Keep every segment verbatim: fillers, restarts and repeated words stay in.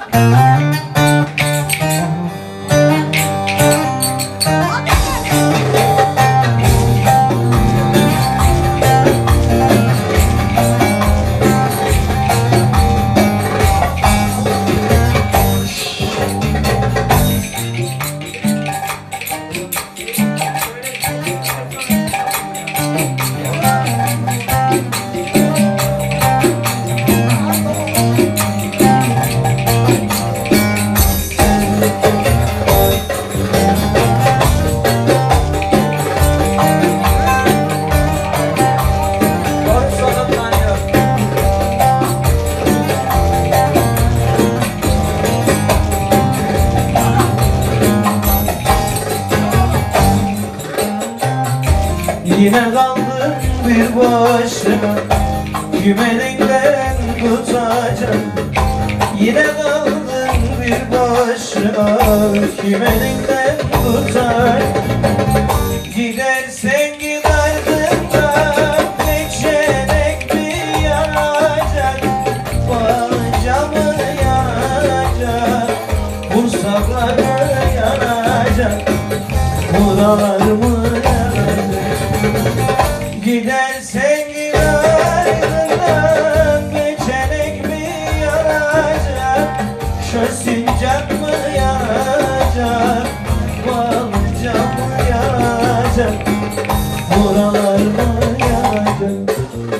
Yine kaldım bir başıma, Kümelinden tutacağım. Yine kaldım bir başıma, Kümelinden tutacağım. Gidersen git ardından, Geçerek bir yanacak, Bağcamı yanacak, Bursakları yanacak, Buralar mı gidersen git ardından, Geçerek mi yanacak, Şösincak mı yanacak, Balcam mı yanacak, Buralar mı yanacak?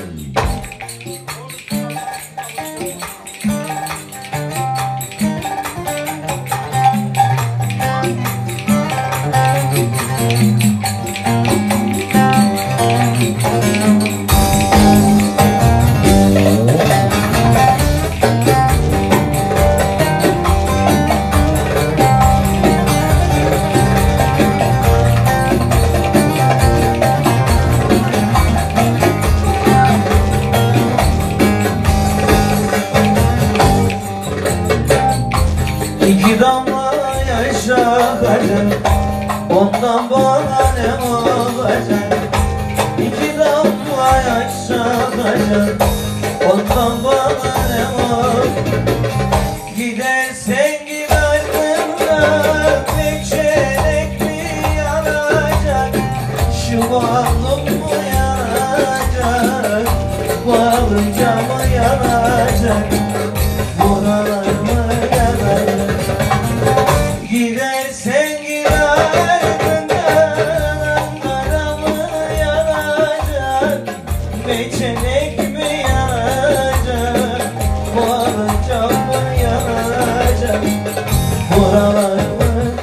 İki damla yaş akacak, ondan bana ne olacak? İki damla yaş akacak, ondan bana ne olacak? Gidersen git ardından, Geçerek mi yanacak, Şu bağlım mı yanacak, Bağlıca mı yanacak, Buralar mı yanacak? Gidersen git ardından, Ankara mı yanacak, Geçerek mi yanacak, Bağlıca mı yanacak, Buralar mı?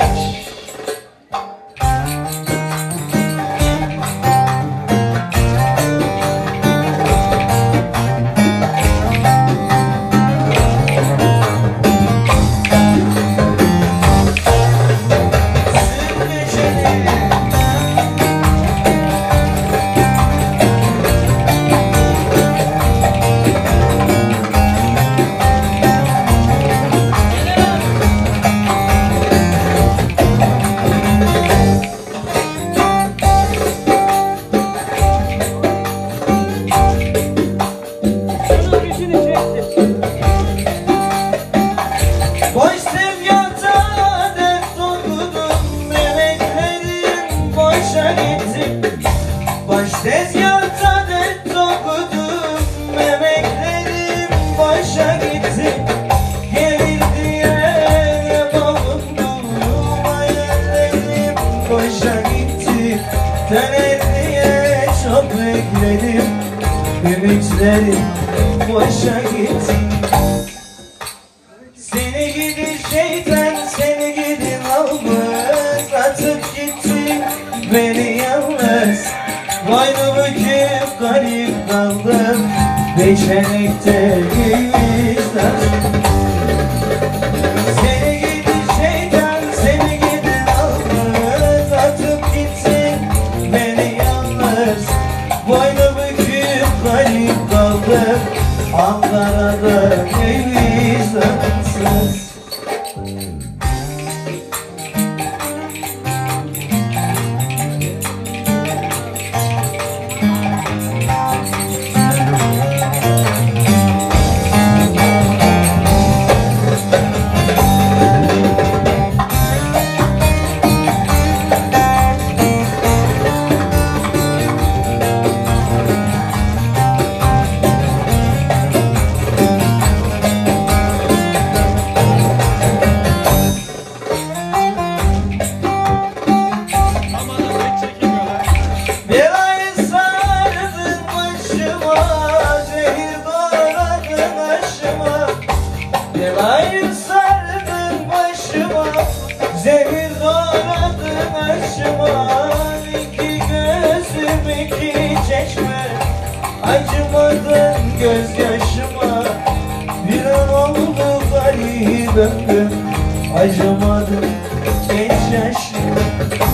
Boş sevgata dert okudum, Meleklerim boşa gitti. Boş tezgahta dert okudum, Memeklerim boşa gitti. Gelir diye ne bakımdım, Hayallerim boşa gitti. Döner diye çok bekledim, Ümitlerim boşa gitti. Seni gidi şeytan, seni gidi almaz, Atıp gittin beni yalnız. Boynu büküp garip kaldım, Geçenekte yüzler. Seni gidi şeytan, seni gidi almaz, Atıp gittin beni yalnız. Boynu büküp garip kaldım, Ankara'da vicdansız. Hayır sardın başıma, zehir doğradın aşıma. İki gözüm iki çeşme, acımadın gözyaşıma. Bir an oldu garip ömrüm, acımadın genç yaşıma.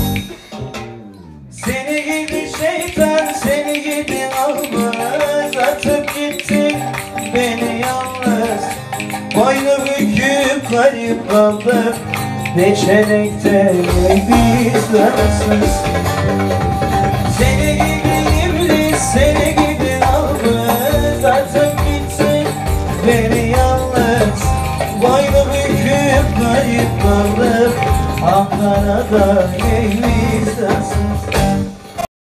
Seni gidi şeytan, seni gidi almaz, atıp gittin beni yalnız. Boynu büküp garip kaldım, beşenekte biz arasız. Seni gidi iblis, seni gidi almaz, atıp gittin beni yalnız. Boynu büküp garip kaldım, ah karada